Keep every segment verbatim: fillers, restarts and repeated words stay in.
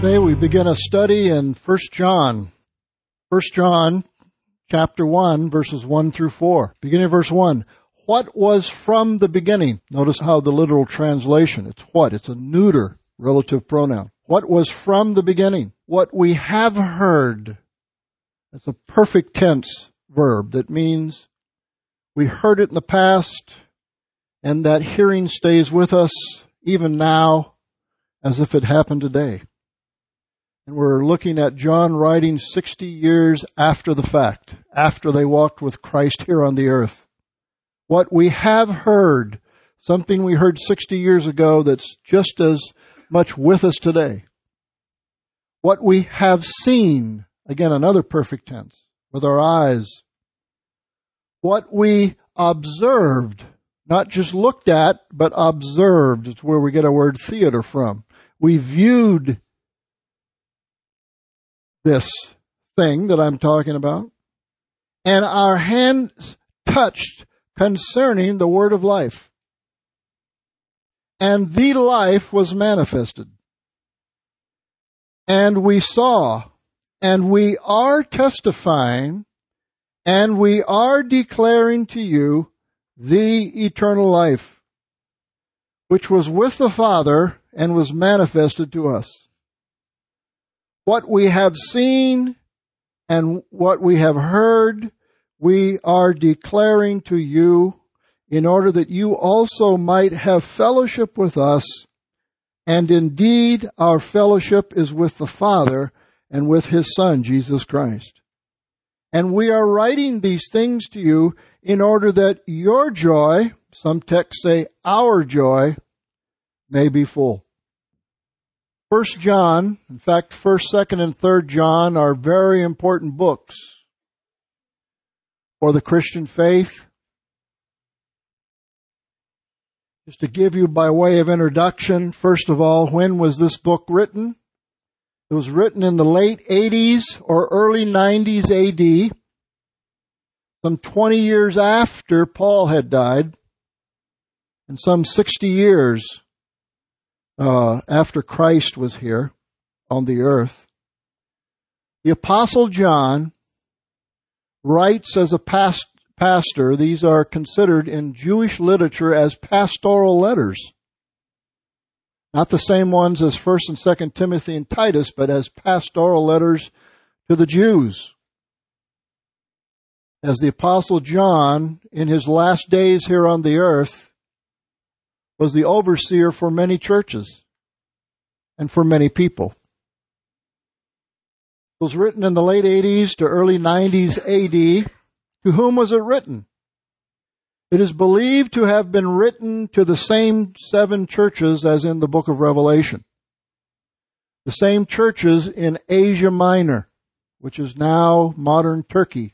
Today we begin a study in First John. First John chapter one, verses one through four. Beginning of verse one. What was from the beginning? Notice how the literal translation, it's what? It's a neuter relative pronoun. What was from the beginning? What we have heard. It's a perfect tense verb that means we heard it in the past, and that hearing stays with us even now as if it happened today. And we're looking at John writing sixty years after the fact, after they walked with Christ here on the earth. What we have heard, something we heard sixty years ago that's just as much with us today. What we have seen, again, another perfect tense, with our eyes. What we observed, not just looked at, but observed. It's where we get our word theater from. We viewed this thing that I'm talking about, and our hands touched concerning the word of life. And the life was manifested. And we saw, and we are testifying, and we are declaring to you the eternal life, which was with the Father and was manifested to us. What we have seen and what we have heard, we are declaring to you in order that you also might have fellowship with us. And indeed, our fellowship is with the Father and with His Son, Jesus Christ. And we are writing these things to you in order that your joy, some texts say our joy, may be full. First John, in fact, First, Second, and Third John are very important books for the Christian faith. Just to give you by way of introduction, first of all, when was this book written? It was written in the late eighties or early nineties A D, some twenty years after Paul had died, and some sixty years Uh, after Christ was here on the earth. The Apostle John writes as a past, pastor. These are considered in Jewish literature as pastoral letters. Not the same ones as First and Second Timothy and Titus, but as pastoral letters to the Jews. As the Apostle John, in his last days here on the earth, was the overseer for many churches and for many people. It was written in the late eighties to early nineties A D. To whom was it written? It is believed to have been written to the same seven churches as in the book of Revelation. The same churches in Asia Minor, which is now modern Turkey.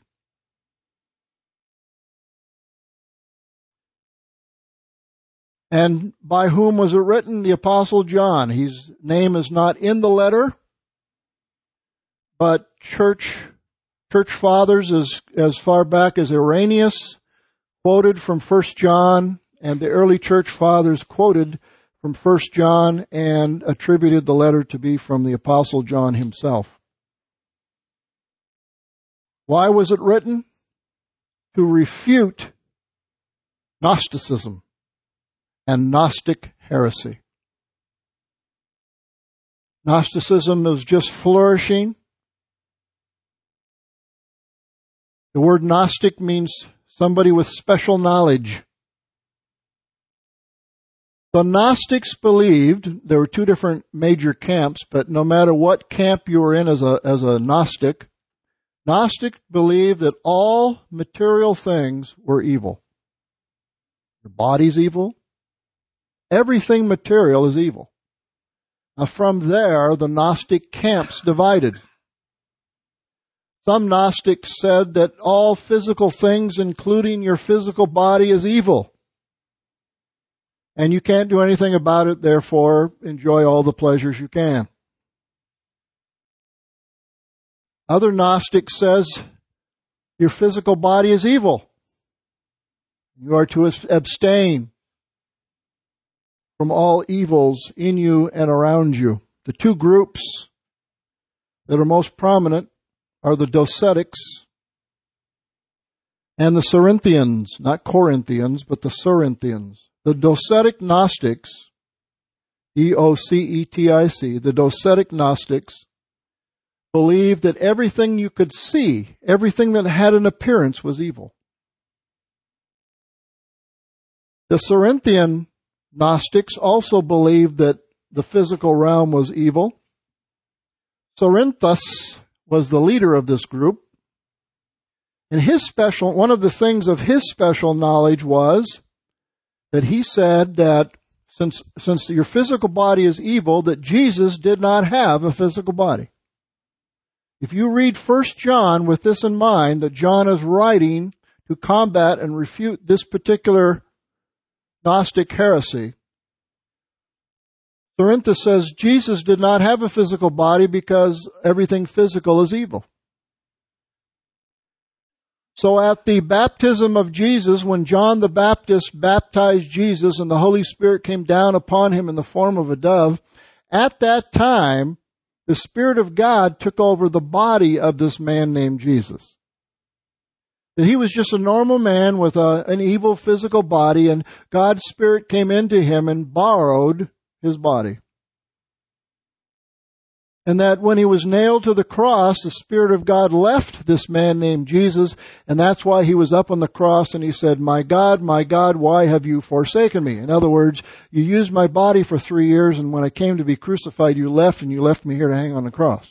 And by whom was it written? The Apostle John. His name is not in the letter, but church church fathers as, as far back as Irenaeus quoted from First John, and the early church fathers quoted from First John and attributed the letter to be from the Apostle John himself. Why was it written? To refute Gnosticism and Gnostic heresy. Gnosticism was just flourishing. The word Gnostic means somebody with special knowledge. The Gnostics believed, there were two different major camps, but no matter what camp you were in as a, as a Gnostic, Gnostics believed that all material things were evil. Your body's evil. Everything material is evil. Now from there, the Gnostic camps divided. Some Gnostics said that all physical things, including your physical body, is evil. And you can't do anything about it, therefore enjoy all the pleasures you can. Other Gnostic says your physical body is evil. You are to abstain from all evils in you and around you. The two groups that are most prominent are the Docetics and the Cerinthians, not Corinthians, but the Cerinthians. The Docetic Gnostics, D O C E T I C, the Docetic Gnostics believed that everything you could see, everything that had an appearance was evil. The Cerinthian Gnostics also believed that the physical realm was evil. Cerinthus was the leader of this group. And his special, one of the things of his special knowledge was that he said that since, since your physical body is evil, that Jesus did not have a physical body. If you read First John with this in mind, that John is writing to combat and refute this particular Gnostic heresy, Cerinthus says Jesus did not have a physical body because everything physical is evil. So at the baptism of Jesus, when John the Baptist baptized Jesus and the Holy Spirit came down upon him in the form of a dove, at that time, the Spirit of God took over the body of this man named Jesus. That he was just a normal man with a, an evil physical body, and God's Spirit came into him and borrowed his body. And that when he was nailed to the cross, the Spirit of God left this man named Jesus, and that's why he was up on the cross and he said, "My God, my God, why have you forsaken me?" In other words, you used my body for three years, and when I came to be crucified, you left, and you left me here to hang on the cross.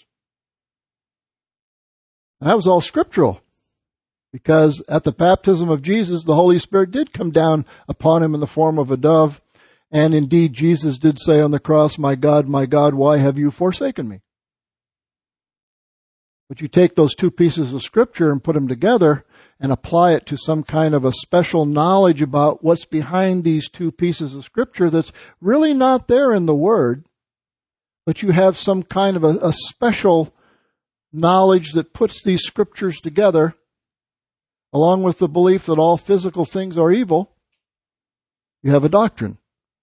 And that was all scriptural, because at the baptism of Jesus, the Holy Spirit did come down upon him in the form of a dove, and indeed Jesus did say on the cross, "My God, my God, why have you forsaken me?" But you take those two pieces of Scripture and put them together and apply it to some kind of a special knowledge about what's behind these two pieces of Scripture that's really not there in the Word, but you have some kind of a, a special knowledge that puts these Scriptures together, along with the belief that all physical things are evil. You have a doctrine.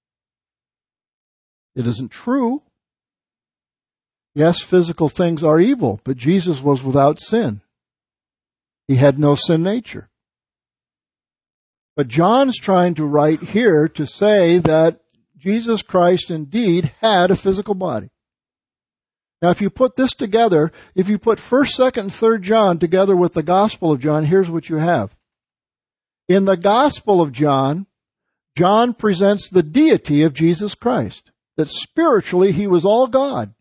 It isn't true. Yes, physical things are evil, but Jesus was without sin. He had no sin nature. But John's trying to write here to say that Jesus Christ indeed had a physical body. Now, if you put this together, if you put first, second, and third John together with the Gospel of John, here's what you have. In the Gospel of John, John presents the deity of Jesus Christ, that spiritually he was all God.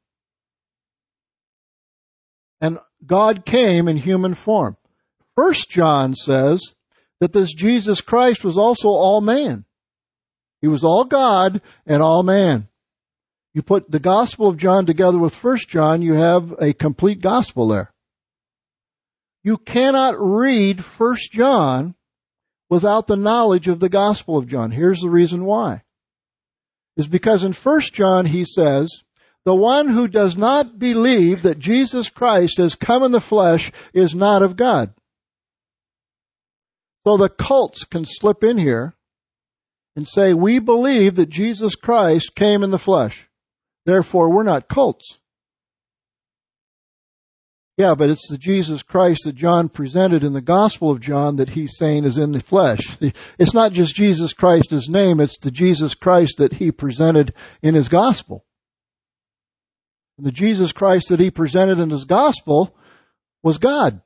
And God came in human form. First John says that this Jesus Christ was also all man. He was all God and all man. You put the Gospel of John together with First John, you have a complete gospel there. You cannot read First John without the knowledge of the Gospel of John. Here's the reason why. It's because in First John he says, "The one who does not believe that Jesus Christ has come in the flesh is not of God." So the cults can slip in here and say, "We believe that Jesus Christ came in the flesh. Therefore, we're not cults." Yeah, but it's the Jesus Christ that John presented in the Gospel of John that he's saying is in the flesh. It's not just Jesus Christ, his name, it's the Jesus Christ that he presented in his Gospel. And the Jesus Christ that he presented in his Gospel was God.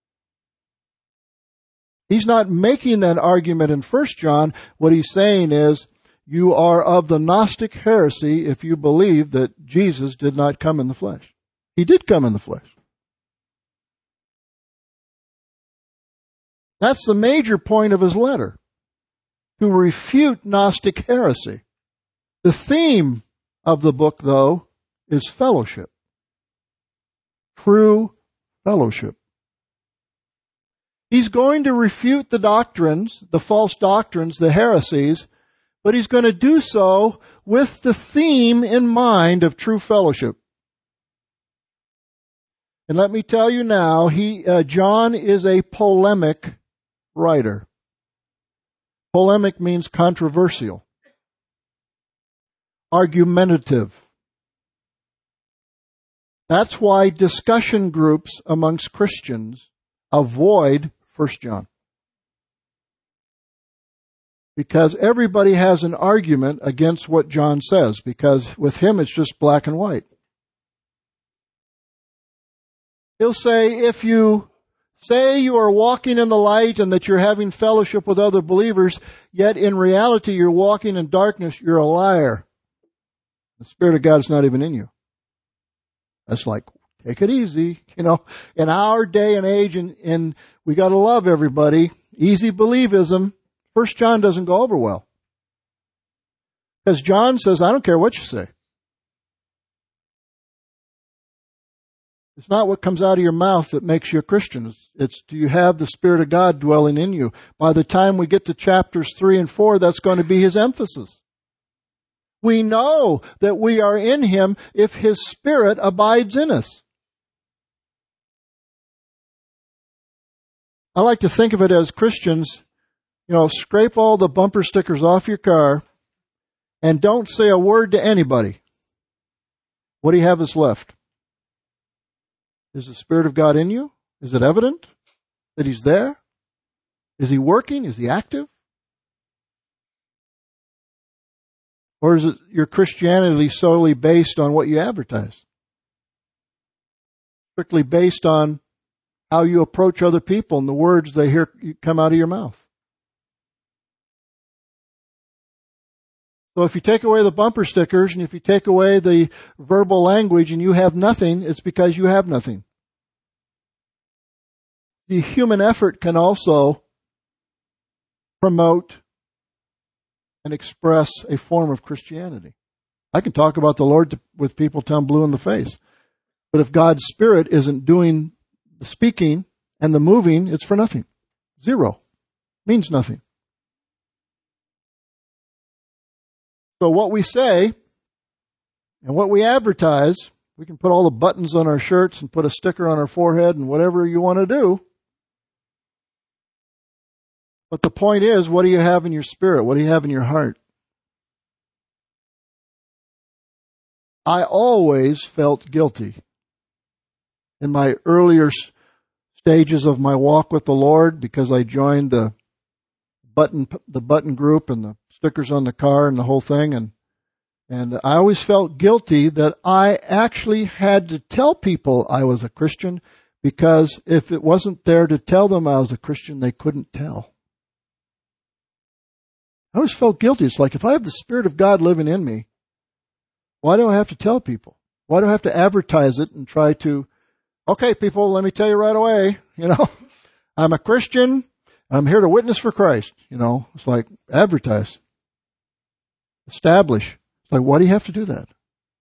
He's not making that argument in First John. What he's saying is, you are of the Gnostic heresy if you believe that Jesus did not come in the flesh. He did come in the flesh. That's the major point of his letter, to refute Gnostic heresy. The theme of the book, though, is fellowship. True fellowship. He's going to refute the doctrines, the false doctrines, the heresies, but he's going to do so with the theme in mind of true fellowship. And let me tell you now, he uh, John is a polemic writer. Polemic means controversial, argumentative. That's why discussion groups amongst Christians avoid First John. Because everybody has an argument against what John says, because with him it's just black and white. He'll say, if you say you are walking in the light and that you're having fellowship with other believers, yet in reality you're walking in darkness, you're a liar. The Spirit of God is not even in you. That's like, take it easy. You know, in our day and age, and, and we got to love everybody. Easy believism. First John doesn't go over well. Because John says, I don't care what you say. It's not what comes out of your mouth that makes you a Christian. It's, it's do you have the Spirit of God dwelling in you? By the time we get to chapters three and four, that's going to be his emphasis. We know that we are in him if his Spirit abides in us. I like to think of it as Christians, you know, scrape all the bumper stickers off your car and don't say a word to anybody. What do you have that's left? Is the Spirit of God in you? Is it evident that he's there? Is he working? Is he active? Or is it your Christianity solely based on what you advertise? Strictly based on how you approach other people and the words they hear come out of your mouth. So if you take away the bumper stickers and if you take away the verbal language and you have nothing, it's because you have nothing. The human effort can also promote and express a form of Christianity. I can talk about the Lord to, with people till I'm blue in the face. But if God's Spirit isn't doing the speaking and the moving, it's for nothing. Zero. Means nothing. So what we say and what we advertise, we can put all the buttons on our shirts and put a sticker on our forehead and whatever you want to do. But the point is, what do you have in your spirit? What do you have in your heart? I always felt guilty in my earlier stages of my walk with the Lord because I joined the button the button group and the stickers on the car and the whole thing, and and I always felt guilty that I actually had to tell people I was a Christian, because if it wasn't there to tell them I was a Christian, they couldn't tell. I always felt guilty. It's like, if I have the Spirit of God living in me, why do I have to tell people? Why do I have to advertise it and try to, okay, people, let me tell you right away, you know, I'm a Christian. I'm here to witness for Christ. You know, it's like, advertise. Establish. It's like, why do you have to do that?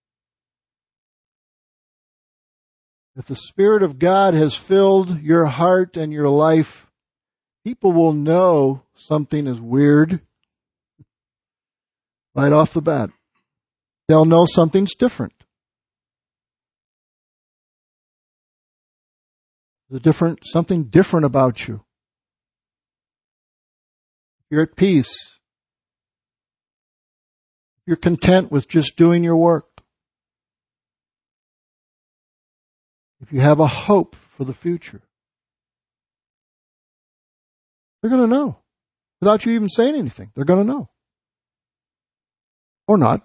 If the Spirit of God has filled your heart and your life, people will know something is weird right off the bat. They'll know something's different. There's different, something different about you. You're at peace. You're content with just doing your work. If you have a hope for the future, they're going to know. Without you even saying anything, they're going to know. Or not.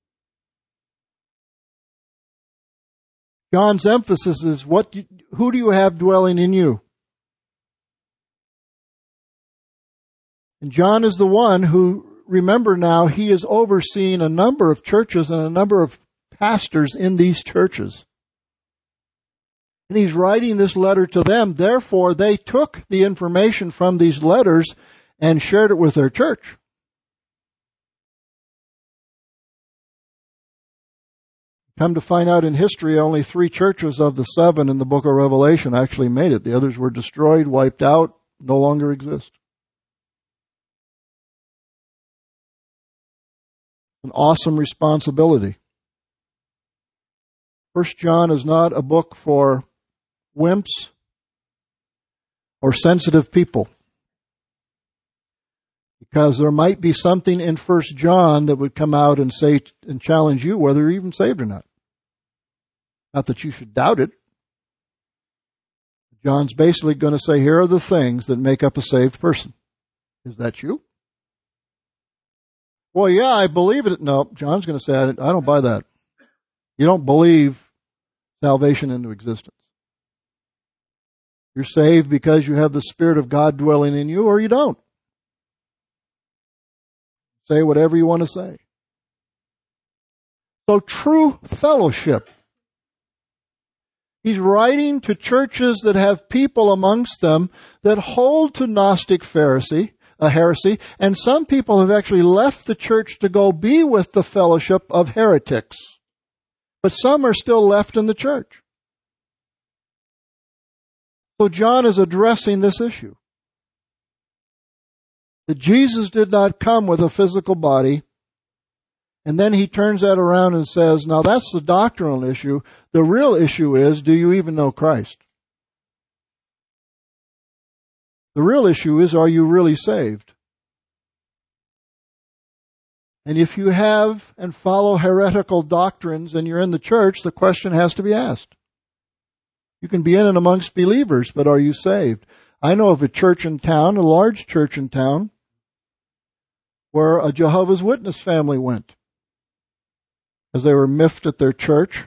John's emphasis is, what? Do you, who do you have dwelling in you? And John is the one who, remember now, he is overseeing a number of churches and a number of pastors in these churches. And he's writing this letter to them. Therefore, they took the information from these letters and shared it with their church. Come to find out in history, only three churches of the seven in the book of Revelation actually made it. The others were destroyed, wiped out, no longer exist. An awesome responsibility. First John is not a book for wimps or sensitive people, because there might be something in First John that would come out and say and challenge you whether you're even saved or not. Not that you should doubt it. John's basically going to say, here are the things that make up a saved person. Is that you? Well, yeah, I believe it. No, John's going to say, I don't buy that. You don't believe salvation into existence. You're saved because you have the Spirit of God dwelling in you, or you don't. Say whatever you want to say. So true fellowship. He's writing to churches that have people amongst them that hold to Gnostic Pharisee, a heresy, and some people have actually left the church to go be with the fellowship of heretics. But some are still left in the church. So John is addressing this issue. That Jesus did not come with a physical body. And then he turns that around and says, now that's the doctrinal issue. The real issue is, do you even know Christ? The real issue is, are you really saved? And if you have and follow heretical doctrines and you're in the church, the question has to be asked. You can be in and amongst believers, but are you saved? I know of a church in town, a large church in town, where a Jehovah's Witness family went. As they were miffed at their church.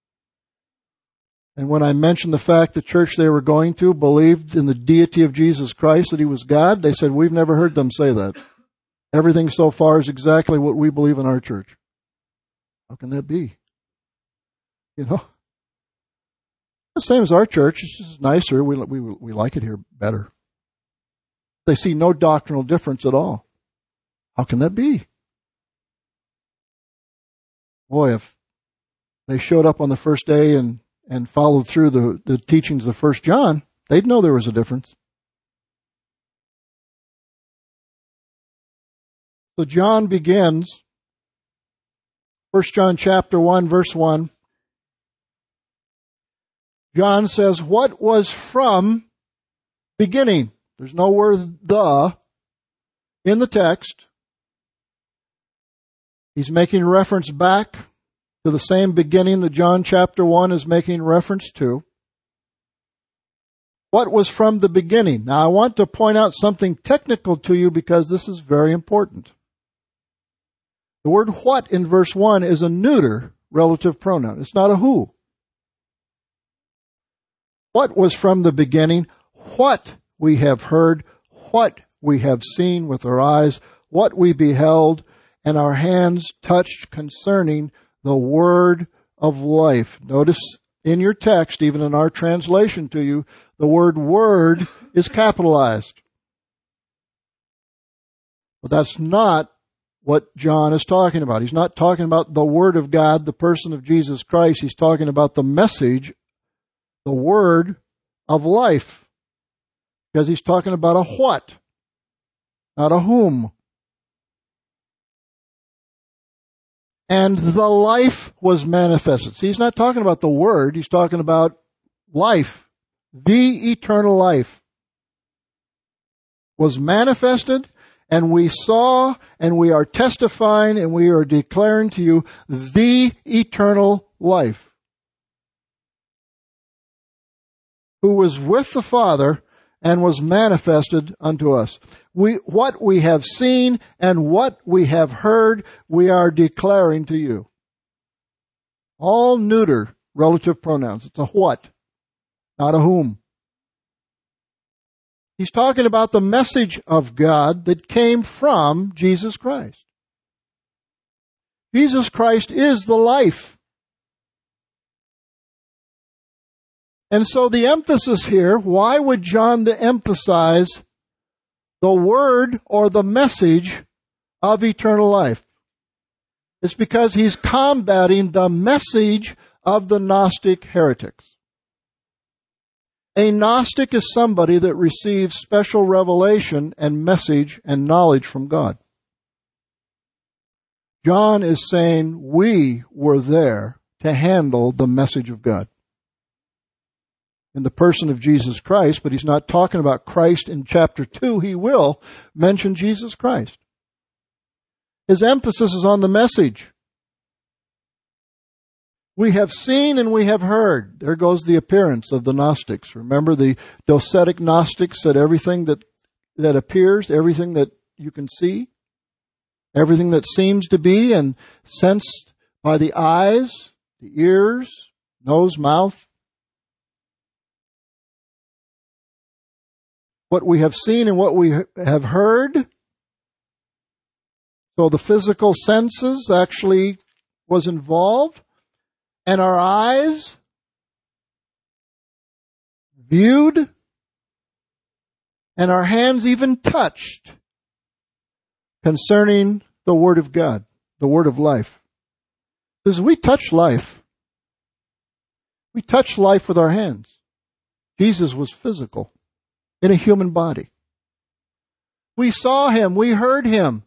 And when I mentioned the fact the church they were going to believed in the deity of Jesus Christ, that he was God, they said, we've never heard them say that. Everything so far is exactly what we believe in our church. How can that be? You know? The same as our church. It's just nicer. We, we, we like it here better. They see no doctrinal difference at all. How can that be? Boy, if they showed up on the first day and, and followed through the, the teachings of First John, they'd know there was a difference. So John begins, First John chapter one, verse one. John says, what was from beginning? There's no word the in the text. He's making reference back to the same beginning that John chapter one is making reference to. What was from the beginning? Now I want to point out something technical to you because this is very important. The word what in verse one is a neuter relative pronoun. It's not a who. What was from the beginning? What we have heard, what we have seen with our eyes, what we beheld, and our hands touched concerning the word of life. Notice in your text, even in our translation to you, the word word is capitalized. But that's not what John is talking about. He's not talking about the Word of God, the person of Jesus Christ. He's talking about the message, the word of life. Because he's talking about a what, not a whom. And the life was manifested. See, he's not talking about the Word. He's talking about life. The eternal life was manifested, and we saw, and we are testifying, and we are declaring to you the eternal life, who was with the Father and was manifested unto us. We, what we have seen and what we have heard, we are declaring to you. All neuter relative pronouns. It's a what, not a whom. He's talking about the message of God that came from Jesus Christ. Jesus Christ is the life. And so the emphasis here, why would John emphasize the word or the message of eternal life? It's because he's combating the message of the Gnostic heretics. A Gnostic is somebody that receives special revelation and message and knowledge from God. John is saying we were there to handle the message of God in the person of Jesus Christ, but he's not talking about Christ in chapter two. He will mention Jesus Christ. His emphasis is on the message. We have seen and we have heard. There goes the appearance of the Gnostics. Remember, the docetic Gnostics said everything that, that appears, everything that you can see, everything that seems to be and sensed by the eyes, the ears, nose, mouth. What we have seen and what we have heard. So the physical senses actually was involved. And our eyes viewed, and our hands even touched concerning the Word of God, the Word of life. Because we touch life. We touch life with our hands. Jesus was physical in a human body. We saw Him. We heard Him.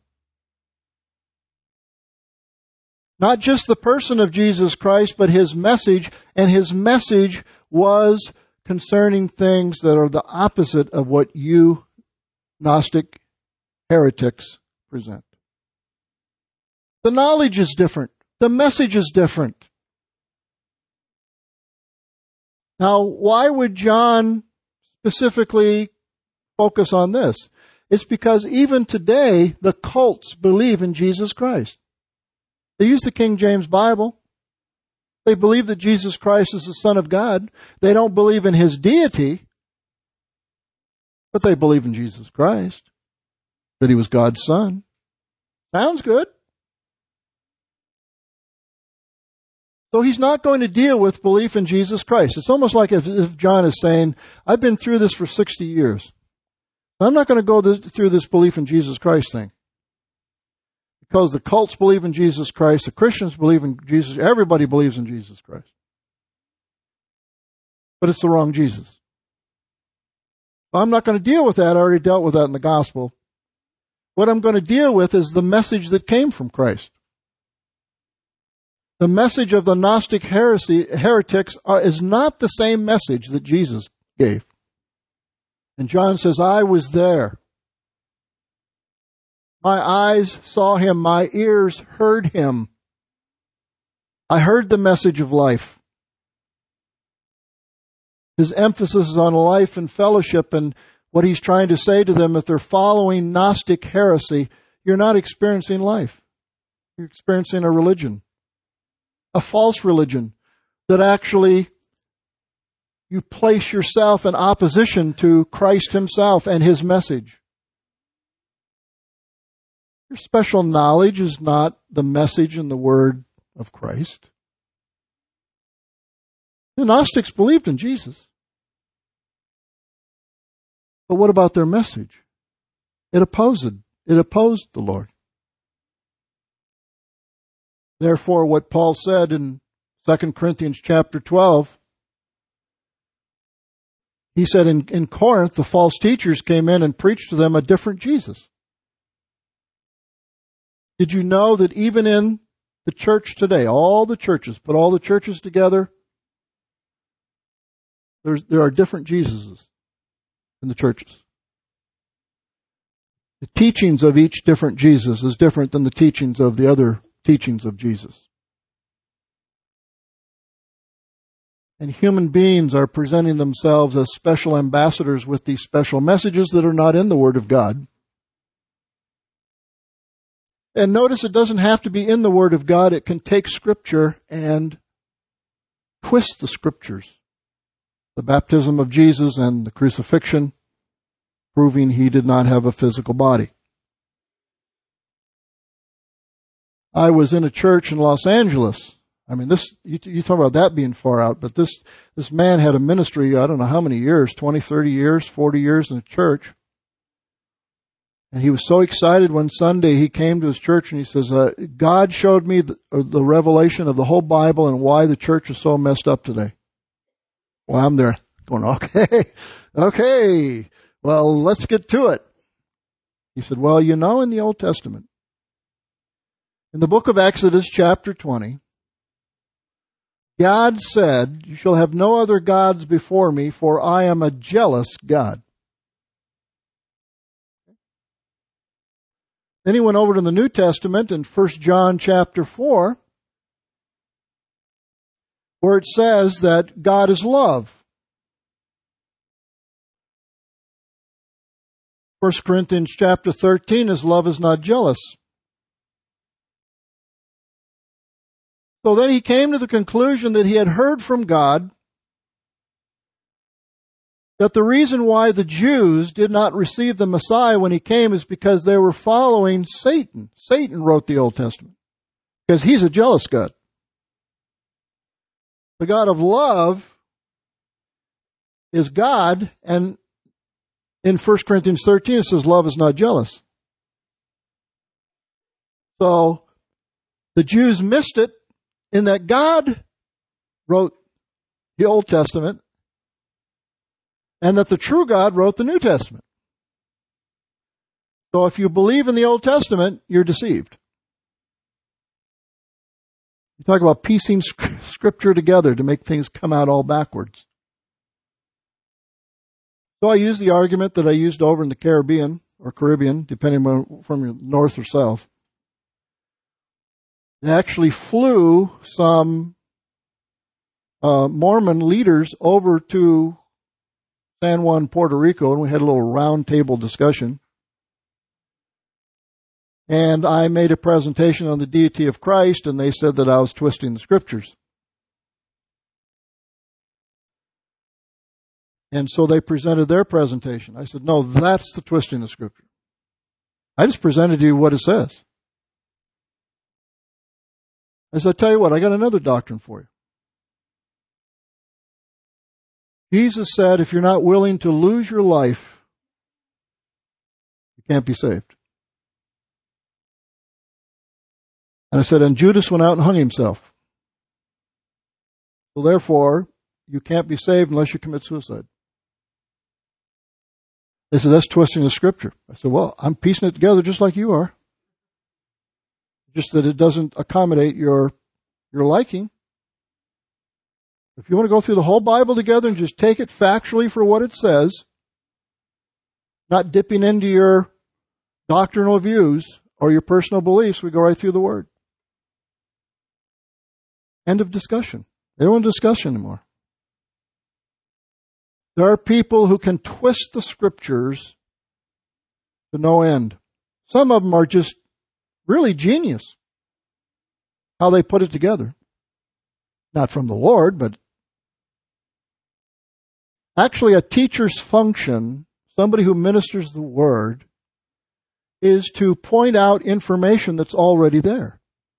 Not just the person of Jesus Christ, but His message, and His message was concerning things that are the opposite of what you Gnostic heretics present. The knowledge is different. The message is different. Now, why would John specifically focus on this? It's because even today, the cults believe in Jesus Christ. They use the King James Bible. They believe that Jesus Christ is the Son of God. They don't believe in His deity, but they believe in Jesus Christ, that He was God's Son. Sounds good. So He's not going to deal with belief in Jesus Christ. It's almost like if, if John is saying, I've been through this for sixty years. I'm not going to go this, through this belief in Jesus Christ thing. Because the cults believe in Jesus Christ, the Christians believe in Jesus, everybody believes in Jesus Christ. But it's the wrong Jesus. So I'm not going to deal with that. I already dealt with that in the gospel. What I'm going to deal with is the message that came from Christ. The message of the Gnostic heresy, heretics are, is not the same message that Jesus gave. And John says, I was there. My eyes saw Him. My ears heard Him. I heard the message of life. His emphasis is on life and fellowship, and what he's trying to say to them, if they're following Gnostic heresy, you're not experiencing life. You're experiencing a religion, a false religion, that actually you place yourself in opposition to Christ Himself and His message. Your special knowledge is not the message and the word of Christ. The Gnostics believed in Jesus. But what about their message? It opposed, it opposed the Lord. Therefore, what Paul said in Second Corinthians chapter twelve, he said in, in Corinth, the false teachers came in and preached to them a different Jesus. Did you know that even in the church today, all the churches, put all the churches together, there's, there are different Jesuses in the churches. The teachings of each different Jesus is different than the teachings of the other teachings of Jesus. And human beings are presenting themselves as special ambassadors with these special messages that are not in the Word of God. And notice it doesn't have to be in the Word of God. It can take Scripture and twist the Scriptures. The baptism of Jesus and the crucifixion, proving He did not have a physical body. I was in a church in Los Angeles. I mean, this you, you talk about that being far out, but this, this man had a ministry, I don't know how many years, twenty, thirty years, forty years in a church. And he was so excited one Sunday he came to his church and he says, uh, God showed me the, uh, the revelation of the whole Bible and why the church is so messed up today. Well, I'm there going, okay, okay, well, let's get to it. He said, well, you know, in the Old Testament, in the book of Exodus chapter twenty, God said, you shall have no other gods before me, for I am a jealous God. Then he went over to the New Testament in First John chapter four. where it says that God is love. First Corinthians chapter thirteen is love is not jealous. So then he came to the conclusion that he had heard from God that the reason why the Jews did not receive the Messiah when he came is because they were following Satan. Satan wrote the Old Testament because he's a jealous God. The God of love is God, and in First Corinthians thirteen it says love is not jealous. So the Jews missed it in that God wrote the Old Testament and that the true God wrote the New Testament. So if you believe in the Old Testament, you're deceived. You talk about piecing Scripture together to make things come out all backwards. So I use the argument that I used over in the Caribbean, or Caribbean, depending on from north or south. They actually flew some uh, Mormon leaders over to San Juan, Puerto Rico, and we had a little round table discussion. And I made a presentation on the deity of Christ, and they said that I was twisting the Scriptures. And so they presented their presentation. I said, no, that's the twisting of Scripture. I just presented to you what it says. I said, tell you what, I got another doctrine for you. Jesus said, if you're not willing to lose your life, you can't be saved. And I said, and Judas went out and hung himself. So therefore, you can't be saved unless you commit suicide. They said, that's twisting the Scripture. I said, well, I'm piecing it together just like you are. Just that it doesn't accommodate your, your liking. If you want to go through the whole Bible together and just take it factually for what it says, not dipping into your doctrinal views or your personal beliefs, we go right through the Word. End of discussion. They don't want to discuss anymore. There are people who can twist the Scriptures to no end. Some of them are just really genius, how they put it together. Not from the Lord, but actually a teacher's function, somebody who ministers the Word, is to point out information that's already there.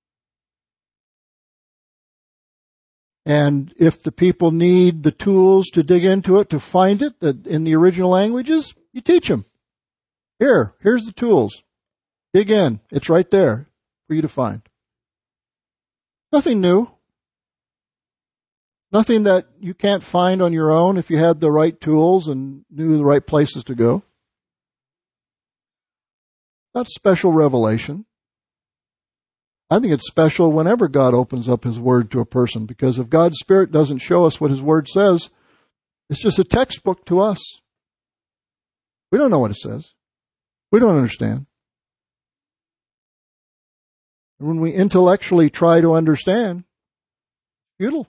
And if the people need the tools to dig into it, to find it that in the original languages, you teach them. Here, here's the tools. Dig in. It's right there for you to find. Nothing new. Nothing that you can't find on your own if you had the right tools and knew the right places to go. Not special revelation. I think it's special whenever God opens up His Word to a person, because if God's Spirit doesn't show us what His Word says, it's just a textbook to us. We don't know what it says. We don't understand. And when we intellectually try to understand, futile.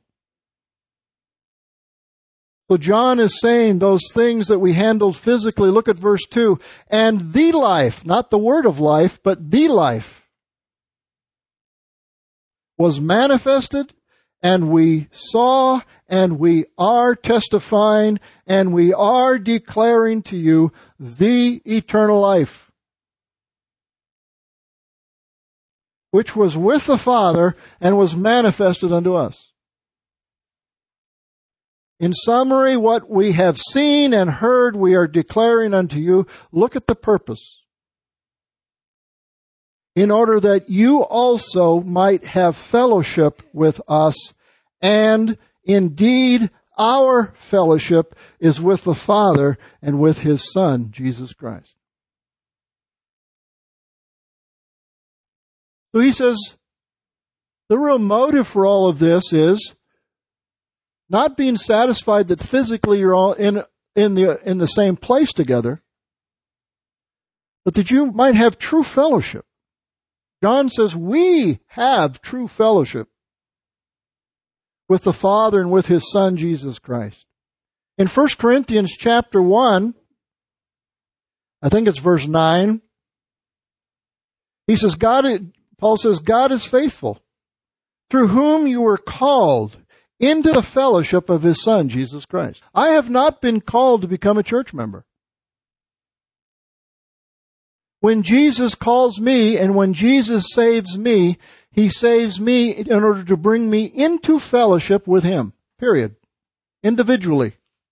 So John is saying those things that we handled physically. Look at verse two. And the life, not the word of life, but the life, was manifested, and we saw, and we are testifying, and we are declaring to you the eternal life, which was with the Father and was manifested unto us. In summary, what we have seen and heard, we are declaring unto you. Look at the purpose. In order that you also might have fellowship with us, and indeed our fellowship is with the Father and with His Son, Jesus Christ. So he says, the real motive for all of this is not being satisfied that physically you're all in, in the, in the same place together, but that you might have true fellowship. John says we have true fellowship. with the Father and with His Son, Jesus Christ. In First Corinthians chapter one, I think it's verse nine, he says, God, Paul says, God is faithful, through whom you were called into the fellowship of His Son, Jesus Christ. I have not been called to become a church member. When Jesus calls me and when Jesus saves me, He saves me in order to bring me into fellowship with Him, period. Individually.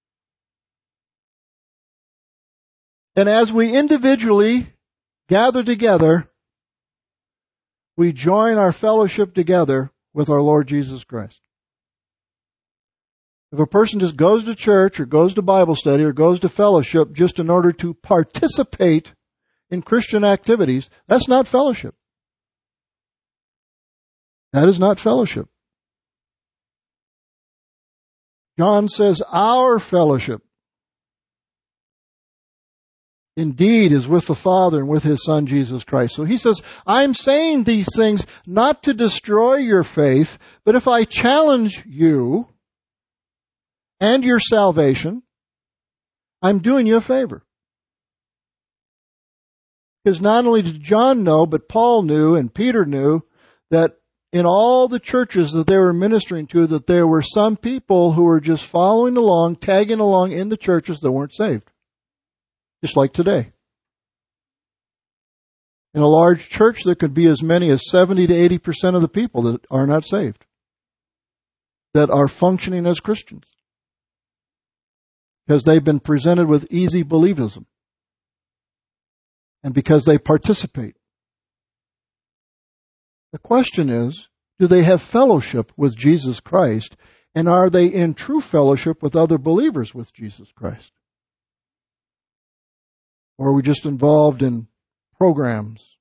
And as we individually gather together, we join our fellowship together with our Lord Jesus Christ. If a person just goes to church or goes to Bible study or goes to fellowship just in order to participate in Christian activities, that's not fellowship. That is not fellowship. John says our fellowship indeed is with the Father and with His Son, Jesus Christ. So he says, I'm saying these things not to destroy your faith, but if I challenge you and your salvation, I'm doing you a favor. Because not only did John know, but Paul knew and Peter knew that in all the churches that they were ministering to, that there were some people who were just following along, tagging along in the churches that weren't saved. Just like today. In a large church, there could be as many as seventy to eighty percent of the people that are not saved, that are functioning as Christians, because they've been presented with easy believism, and because they participate. The question is, do they have fellowship with Jesus Christ, and are they in true fellowship with other believers with Jesus Christ? Or are we just involved in programs?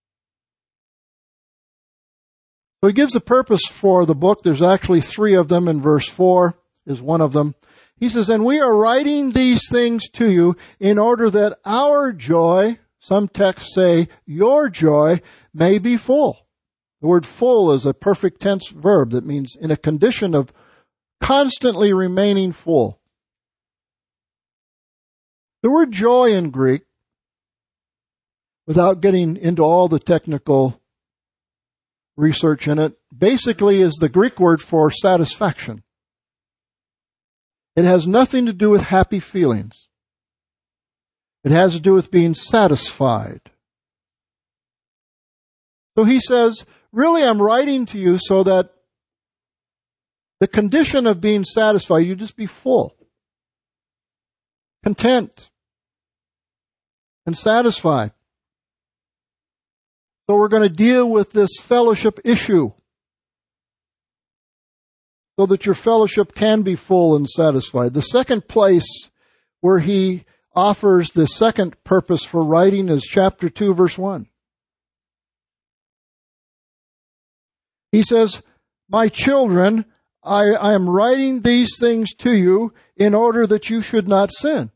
So he gives the purpose for the book. There's actually three of them, and verse four is one of them. He says, and we are writing these things to you in order that our joy, some texts say your joy, may be full. The word full is a perfect tense verb that means in a condition of constantly remaining full. The word joy in Greek, without getting into all the technical research in it, basically is the Greek word for satisfaction. It has nothing to do with happy feelings. It has to do with being satisfied. So he says, really, I'm writing to you so that the condition of being satisfied, you just be full, content, and satisfied. So we're going to deal with this fellowship issue so that your fellowship can be full and satisfied. The second place where he offers the second purpose for writing is chapter two, verse one. He says, my children, I, I am writing these things to you in order that you should not sin.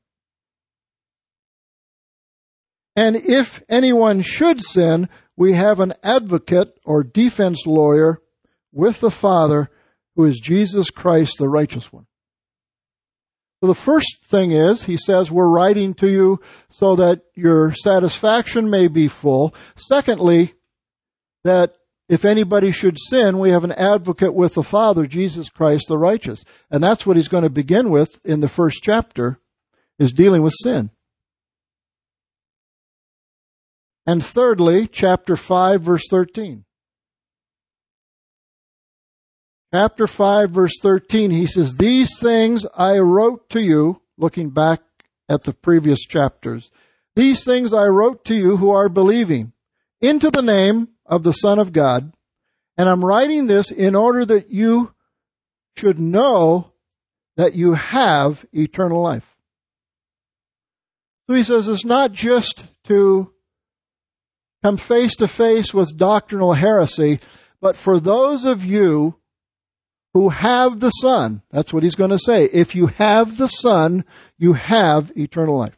And if anyone should sin, we have an advocate or defense lawyer with the Father, who is Jesus Christ, the righteous one. So the first thing is, he says, we're writing to you so that your satisfaction may be full. Secondly, that if anybody should sin, we have an advocate with the Father, Jesus Christ, the righteous. And that's what he's going to begin with in the first chapter, is dealing with sin. And thirdly, chapter five, verse thirteen. Chapter five, verse thirteen, he says, these things I wrote to you, looking back at the previous chapters, these things I wrote to you who are believing, into the name of the Son of God, and I'm writing this in order that you should know that you have eternal life. So he says it's not just to come face to face with doctrinal heresy, but for those of you who have the Son, that's what he's going to say. If you have the Son, you have eternal life.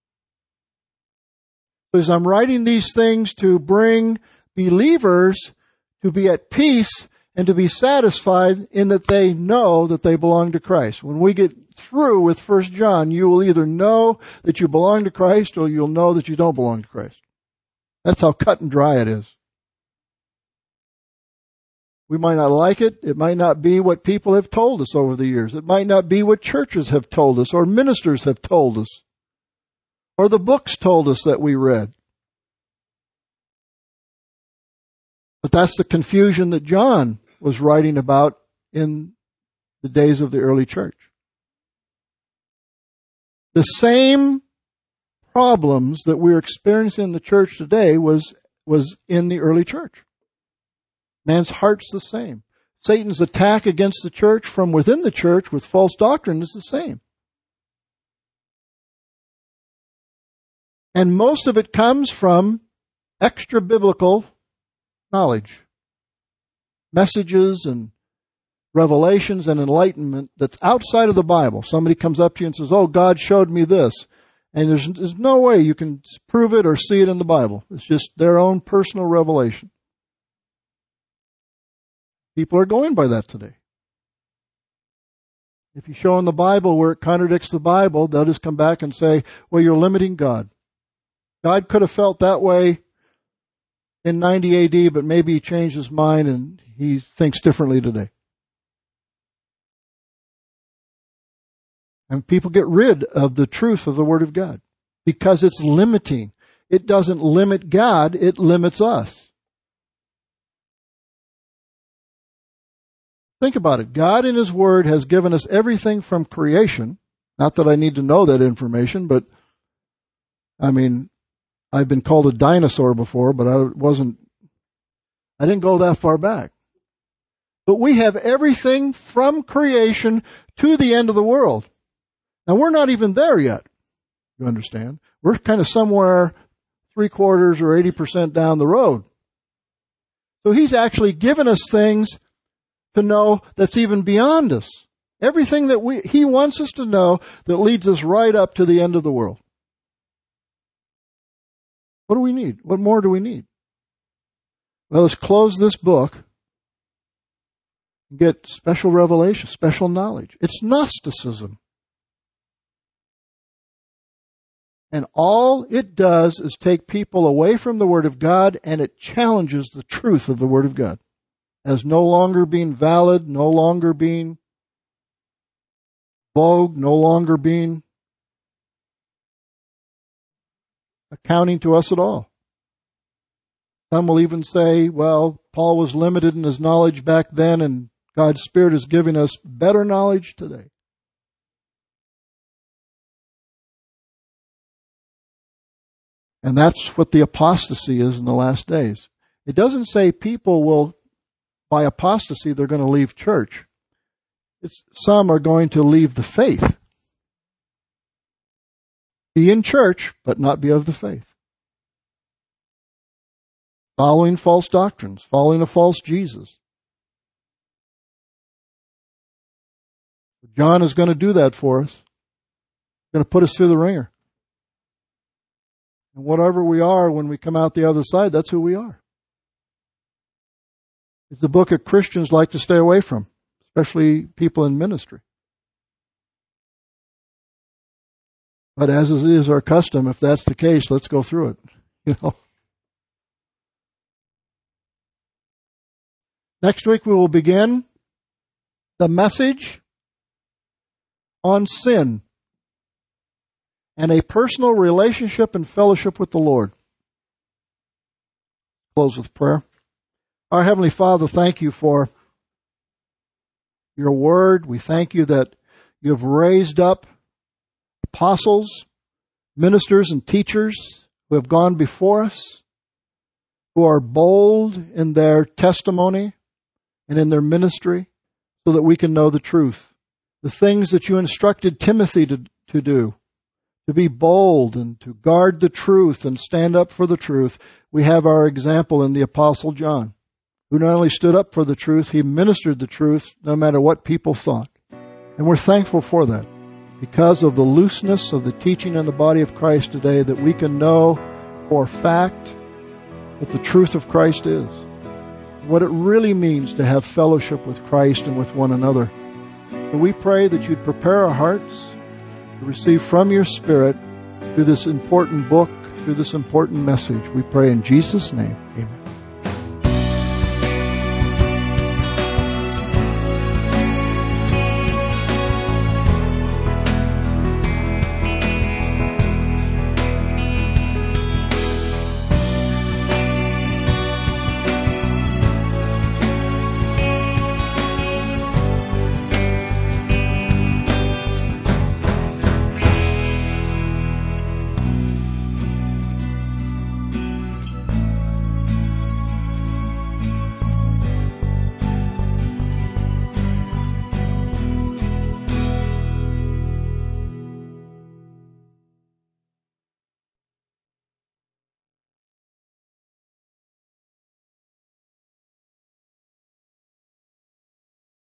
So as I'm writing these things to bring believers to be at peace and to be satisfied in that they know that they belong to Christ. When we get through with First John, you will either know that you belong to Christ or you'll know that you don't belong to Christ. That's how cut and dry it is. We might not like it. It might not be what people have told us over the years. It might not be what churches have told us or ministers have told us or the books told us that we read. But that's the confusion that John was writing about in the days of the early church. The same problems that we're experiencing in the church today was, was in the early church. Man's heart's the same. Satan's attack against the church from within the church with false doctrine is the same. And most of it comes from extra-biblical knowledge. Messages and revelations and enlightenment that's outside of the Bible. Somebody comes up to you and says, oh, God showed me this. And there's, there's no way you can prove it or see it in the Bible. It's just their own personal revelation. People are going by that today. If you show in the Bible where it contradicts the Bible, they'll just come back and say, well, you're limiting God. God could have felt that way in ninety A D, but maybe he changed his mind and he thinks differently today. And people get rid of the truth of the Word of God because it's limiting. It doesn't limit God, it limits us. Think about it. God in His Word has given us everything from creation. Not that I need to know that information, but I mean, I've been called a dinosaur before, but I wasn't, I didn't go that far back. But we have everything from creation to the end of the world. Now, we're not even there yet, you understand. We're kind of somewhere three quarters or eighty percent down the road. So He's actually given us things to know that's even beyond us. Everything that we He wants us to know that leads us right up to the end of the world. What do we need? What more do we need? Well, let's close this book and get special revelation, special knowledge. It's Gnosticism. And all it does is take people away from the Word of God, and it challenges the truth of the Word of God as no longer being valid, no longer being vogue, no longer being accounting to us at all. Some will even say, well, Paul was limited in his knowledge back then, and God's Spirit is giving us better knowledge today. And that's what the apostasy is in the last days. It doesn't say people will, by apostasy, they're going to leave church. It's, some are going to leave the faith. Be in church, but not be of the faith. Following false doctrines, following a false Jesus. John is going to do that for us. He's going to put us through the ringer. And whatever we are when we come out the other side, that's who we are. It's the book that Christians like to stay away from, especially people in ministry. But as is our custom, if that's the case, let's go through it. You know. Next week we will begin the message on sin and a personal relationship and fellowship with the Lord. Close with prayer. Our Heavenly Father, thank you for your word. We thank you that you have raised up apostles, ministers, and teachers who have gone before us, who are bold in their testimony and in their ministry so that we can know the truth. The things that you instructed Timothy to, to do, to be bold and to guard the truth and stand up for the truth. We have our example in the Apostle John, who not only stood up for the truth, he ministered the truth no matter what people thought. And we're thankful for that because of the looseness of the teaching in the body of Christ today, that we can know for fact what the truth of Christ is. what it really means to have fellowship with Christ and with one another. So we pray that you'd prepare our hearts to receive from your Spirit through this important book, through this important message. We pray in Jesus' name.